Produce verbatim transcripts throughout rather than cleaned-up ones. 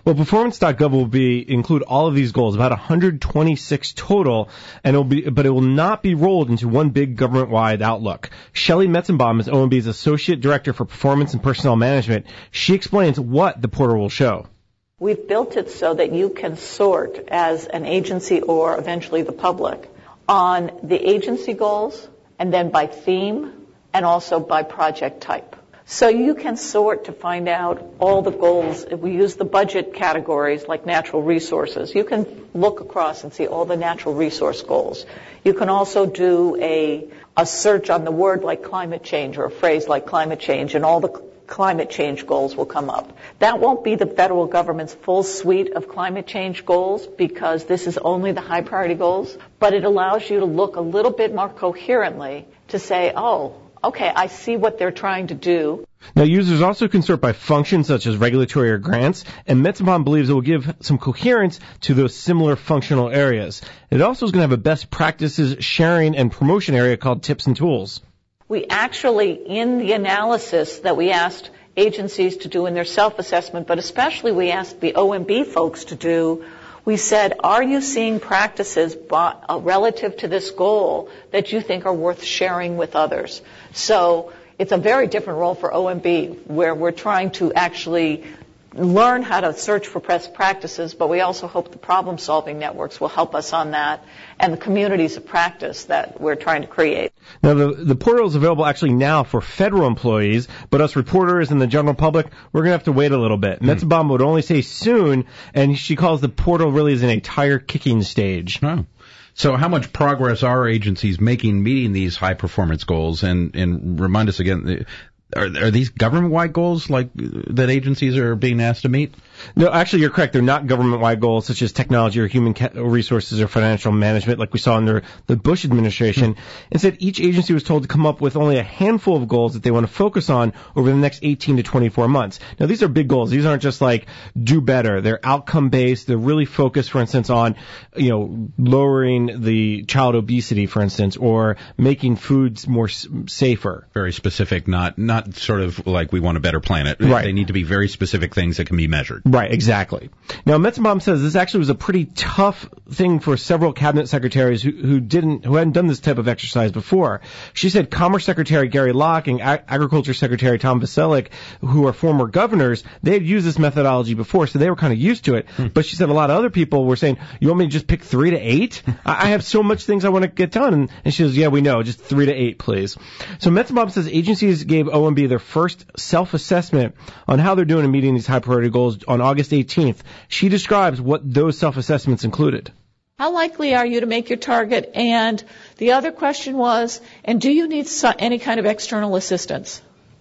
Well, performance dot gov will be include all of these goals, about one hundred twenty-six total, and it'll be, but it will not be rolled into one big government-wide outlook. Shelley Metzenbaum is O M B's Associate Director for Performance and Personnel Management. She explains what the portal will show. We've built it so that you can sort as an agency or eventually the public on the agency goals and then by theme and also by project type. So you can sort to find out all the goals. If we use the budget categories like natural resources, you can look across and see all the natural resource goals. You can also do a, a search on the word like climate change or a phrase like climate change, and all the climate change goals will come up. That won't be the federal government's full suite of climate change goals because this is only the high priority goals, but it allows you to look a little bit more coherently to say, oh, okay, I see what they're trying to do. Now, users also can sort by functions such as regulatory or grants, and Metzenbaum believes it will give some coherence to those similar functional areas. It also is going to have a best practices sharing and promotion area called tips and tools. We actually, in the analysis that we asked agencies to do in their self-assessment, but especially we asked the O M B folks to do, we said, are you seeing practices by, uh, relative to this goal that you think are worth sharing with others? So it's a very different role for O M B, where we're trying to actually learn how to search for best practices, but we also hope the problem-solving networks will help us on that, and the communities of practice that we're trying to create. Now, the, the portal is available actually now for federal employees, but us reporters and the general public, we're going to have to wait a little bit. Mm. Metzenbaum would only say soon, and she calls the portal really as in a tire kicking stage. Oh. So how much progress are agencies making meeting these high-performance goals? And, and remind us again, Are, are these government-wide goals like that agencies are being asked to meet? No, actually, you're correct. They're not government-wide goals such as technology or human resources or financial management like we saw under the Bush administration. Mm-hmm. Instead, each agency was told to come up with only a handful of goals that they want to focus on over the next eighteen to twenty-four months. Now, these are big goals. These aren't just like do better. They're outcome-based. They're really focused, for instance, on, you know, lowering the child obesity, for instance, or making foods more s- safer. Very specific, not not sort of like we want a better planet. Right. They need to be very specific things that can be measured. Right, exactly. Now, Metzenbaum says this actually was a pretty tough thing for several cabinet secretaries who, who didn't, who hadn't done this type of exercise before. She said Commerce Secretary Gary Locke and Ag- Agriculture Secretary Tom Vasilek, who are former governors, they had used this methodology before, so they were kind of used to it. Hmm. But she said a lot of other people were saying, you want me to just pick three to eight? I, I have so much things I want to get done. And, and she says, yeah, we know, just three to eight, please. So Metzenbaum says agencies gave O M B their first self-assessment on how they're doing in meeting these high priority goals on August eighteenth. She describes what those self-assessments included. How likely are you to make your target? And the other question was, and do you need any kind of external assistance?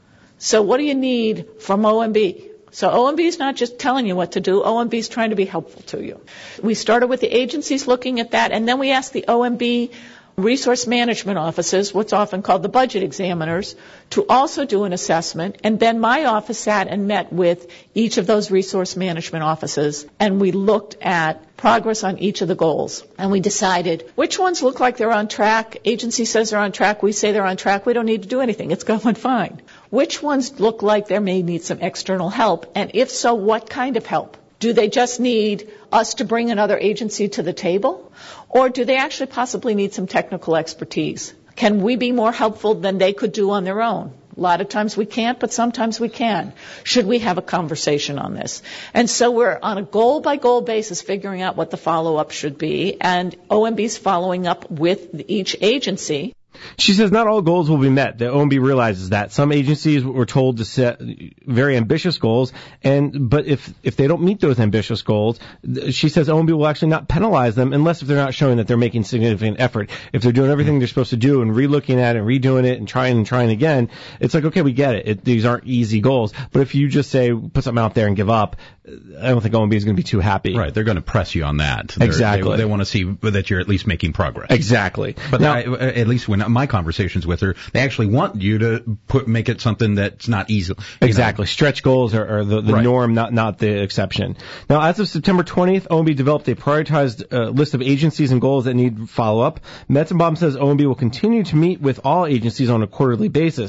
So what do you need from O M B? So O M B is not just telling you what to do. O M B is trying to be helpful to you. We started with the agencies looking at that, and then we asked the O M B resource management offices, what's often called the budget examiners, to also do an assessment. And then my office sat and met with each of those resource management offices, and we looked at progress on each of the goals. And we decided which ones look like they're on track. Agency says they're on track. We say they're on track. We don't need to do anything. It's going fine. Which ones look like they may need some external help? And if so, what kind of help? Do they just need us to bring another agency to the table? Or do they actually possibly need some technical expertise? Can we be more helpful than they could do on their own? A lot of times we can't, but sometimes we can. Should we have a conversation on this? And so we're on a goal-by-goal basis figuring out what the follow-up should be, and O M B's following up with each agency. She says not all goals will be met. The O M B realizes that. Some agencies were told to set very ambitious goals, and but if if they don't meet those ambitious goals, she says O M B will actually not penalize them unless if they're not showing that they're making significant effort. If they're doing everything they're supposed to do and re-looking at it and redoing it and trying and trying again, it's like, okay, we get it. it these aren't easy goals. But if you just say, put something out there and give up, I don't think O M B is going to be too happy. Right. They're going to press you on that. They're, exactly. They, they want to see that you're at least making progress. Exactly. But now, I, at least when my conversations with her, they actually want you to put make it something that's not easy. Exactly. Know. Stretch goals are, are the, the right. norm, not not the exception. Now, as of September twentieth, O M B developed a prioritized uh, list of agencies and goals that need follow-up. Metzenbaum says O M B will continue to meet with all agencies on a quarterly basis.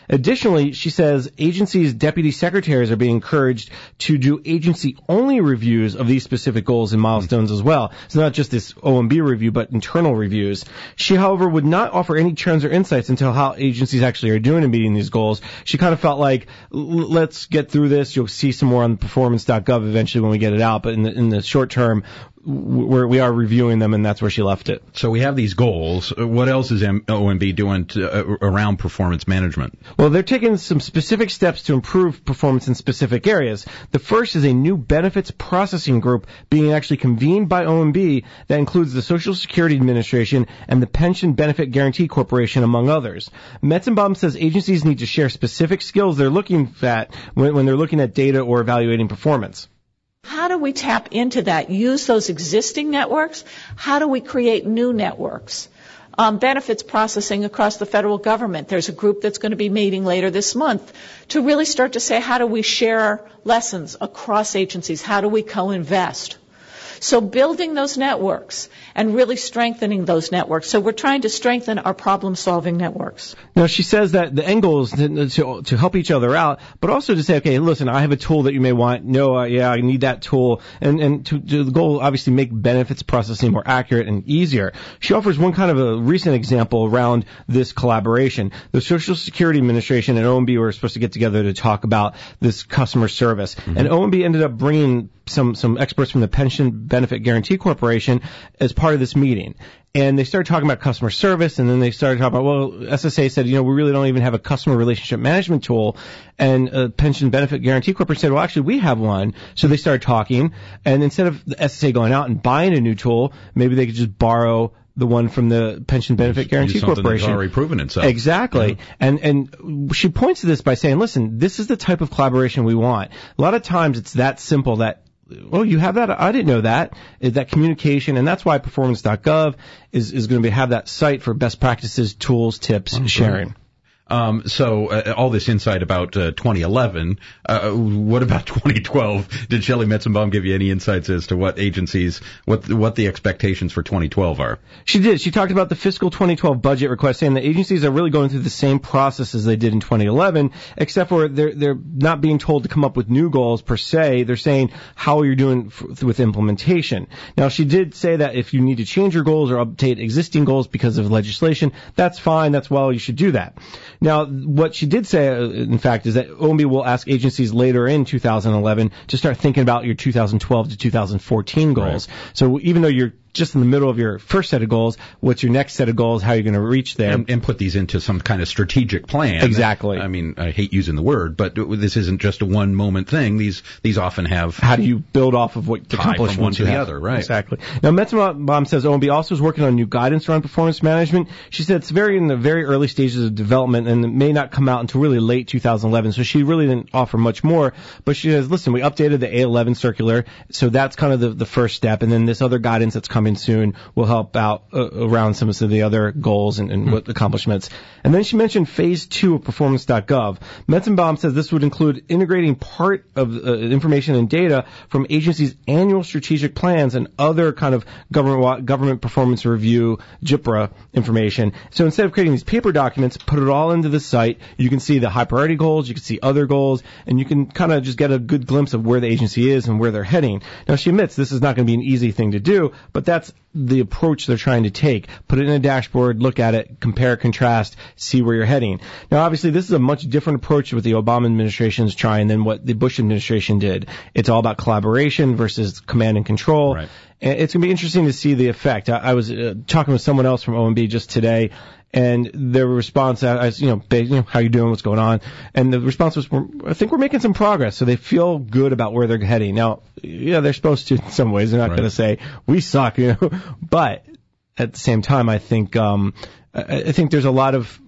Additionally, she says agencies' deputy secretaries are being encouraged to do agency-only reviews of these specific goals and milestones as well. It's not just this O M B review, but internal reviews. She, however, would not offer any trends or insights into how agencies actually are doing in meeting these goals. She kind of felt like, let's get through this. You'll see some more on performance dot gov eventually when we get it out. But in the, in the short term, we're, we are reviewing them, and that's where she left it. So we have these goals. What else is O M B doing to, uh, around performance management? Well, they're taking some specific steps to improve performance in specific areas. The first is a new benefits processing group being actually convened by O M B that includes the Social Security Administration and the Pension Benefit Guaranty Corporation, among others. Metzenbaum says agencies need to share specific skills they're looking at when, when they're looking at data or evaluating performance. How do we tap into that? Use those existing networks? How do we create new networks? Um, benefits processing across the federal government. There's a group that's going to be meeting later this month to really start to say, how do we share lessons across agencies? How do we co-invest? So building those networks and really strengthening those networks. So we're trying to strengthen our problem-solving networks. Now, she says that the end goal is to, to, to help each other out, but also to say, okay, listen, I have a tool that you may want. No, uh, yeah, I need that tool. And, and to, to the goal, obviously, make benefits processing more accurate and easier. She offers one kind of a recent example around this collaboration. The Social Security Administration and O M B were supposed to get together to talk about this customer service. Mm-hmm. And O M B ended up bringing some, some experts from the Pension Benefit Guaranty Corporation as part of this meeting. And they started talking about customer service, and then they started talking about, well, S S A said, you know, we really don't even have a customer relationship management tool. And uh, Pension Benefit Guaranty Corporation said, well, actually, we have one. So they started talking, and instead of the S S A going out and buying a new tool, maybe they could just borrow the one from the Pension Benefit Guaranty Corporation. That's already proven itself. Exactly. Yeah. And and she points to this by saying, listen, this is the type of collaboration we want. A lot of times it's that simple that, oh, you have that? I didn't know that. That communication, and that's why performance dot gov is, is going to be, have that site for best practices, tools, tips, oh, sharing. Um, so uh, all this insight about uh, twenty eleven, uh, what about twenty twelve? Did Shelley Metzenbaum give you any insights as to what agencies, what what the expectations for twenty twelve are? She did. She talked about the fiscal twenty twelve budget request, saying that agencies are really going through the same process as they did in twenty eleven, except for they're they're not being told to come up with new goals per se. They're saying how you're doing f- with implementation. Now, she did say that if you need to change your goals or update existing goals because of legislation, that's fine. That's well, you should do that. Now, what she did say, in fact, is that O M B will ask agencies later in two thousand eleven to start thinking about your two thousand twelve to two thousand fourteen goals. Right. So even though you're just in the middle of your first set of goals, what's your next set of goals, how you're going to reach there. And, and put these into some kind of strategic plan. Exactly. I mean, I hate using the word, but this isn't just a one-moment thing. These these often have... How do you build off of what the accomplishments from one to the have. Other, right. Exactly. Now, Metzenbaum says O M B also is working on new guidance around performance management. She said it's very in the very early stages of development and it may not come out until really late two thousand eleven, so she really didn't offer much more. But she says, listen, we updated the A eleven circular, so that's kind of the, the first step, and then this other guidance that's coming soon will help out uh, around some of the other goals and, and mm-hmm. what accomplishments. And then she mentioned phase two of performance dot gov. Metzenbaum says this would include integrating part of uh, information and data from agencies' annual strategic plans and other kind of government government performance review, G I P R A information. So instead of creating these paper documents, put it all into the site. You can see the high priority goals, you can see other goals, and you can kind of just get a good glimpse of where the agency is and where they're heading. Now, she admits this is not going to be an easy thing to do, but that's the approach they're trying to take. Put it in a dashboard, look at it, compare, contrast, see where you're heading. Now, obviously, this is a much different approach with the Obama administration is trying than what the Bush administration did. It's all about collaboration versus command and control. Right. And it's going to be interesting to see the effect. I, I was uh, talking with someone else from O M B just today, and their response, I was, you know, you know, how you doing, what's going on? And the response was, I think we're making some progress. So they feel good about where they're heading. Now, yeah, they're supposed to in some ways. They're not right. going to say, we suck, you know. But at the same time, I think, um, I, I think there's a lot of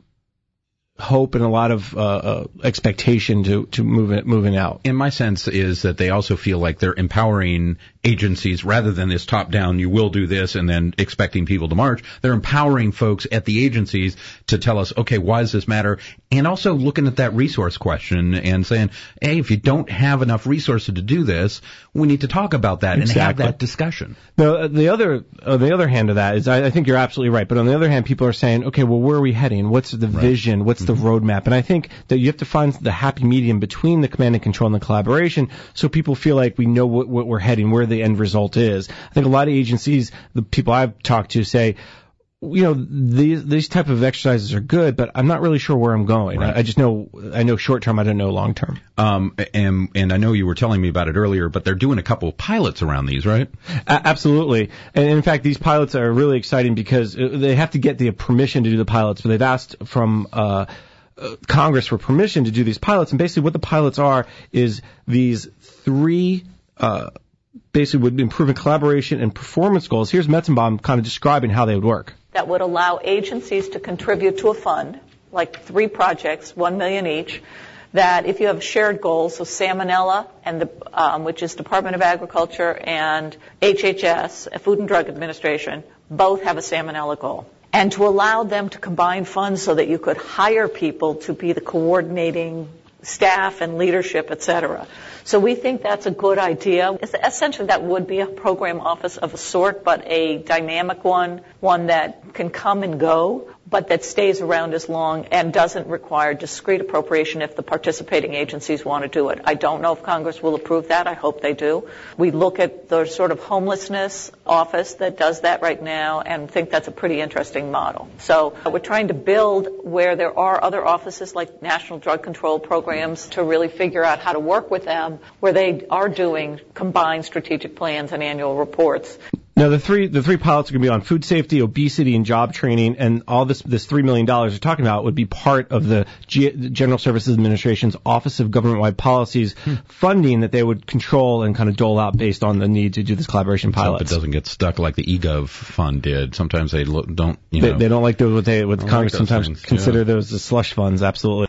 hope and a lot of uh, uh, expectation to to move it, moving out. And my sense is that they also feel like they're empowering agencies rather than this top-down, you will do this, and then expecting people to march. They're empowering folks at the agencies to tell us, okay, why does this matter? And also looking at that resource question and saying, hey, if you don't have enough resources to do this, we need to talk about that exactly. and have that discussion. Now, the other, uh, the other hand of that is, I, I think you're absolutely right. But on the other hand, people are saying, okay, well, where are we heading? What's the right. vision? What's the the roadmap. And I think that you have to find the happy medium between the command and control and the collaboration so people feel like we know what, what we're heading, where the end result is. I think a lot of agencies, the people I've talked to say, you know, these these type of exercises are good, but I'm not really sure where I'm going. Right. I, I just know, I know short term, I don't know long term. Um, and, and I know you were telling me about it earlier, but they're doing a couple of pilots around these, right? A- absolutely. And in fact, these pilots are really exciting because they have to get the permission to do the pilots, but they've asked from, uh, uh, Congress for permission to do these pilots. And basically what the pilots are is these three, uh, basically would improve collaboration and performance goals. Here's Metzenbaum kind of describing how they would work. That would allow agencies to contribute to a fund, like three projects, one million each, that if you have shared goals, so Salmonella, and the, um, which is Department of Agriculture, and H H S, Food and Drug Administration, both have a Salmonella goal. And to allow them to combine funds so that you could hire people to be the coordinating staff and leadership, et cetera. So we think that's a good idea. Essentially, that would be a program office of a sort, but a dynamic one, one that can come and go, but that stays around as long and doesn't require discrete appropriation if the participating agencies want to do it. I don't know if Congress will approve that. I hope they do. We look at the sort of homelessness office that does that right now and think that's a pretty interesting model. So we're trying to build where there are other offices like National Drug Control Programs to really figure out how to work with them where they are doing combined strategic plans and annual reports. Now, the three the three pilots are going to be on food safety, obesity, and job training, and all this this three million dollars you're talking about would be part of the G- General Services Administration's Office of Government-Wide Policies hmm. funding that they would control and kind of dole out based on the need to do this collaboration pilot. So it doesn't get stuck like the eGov fund did. Sometimes they lo- don't, you know. They, they don't like those, what, they, what Congress like sometimes things, consider yeah. those as slush funds, absolutely.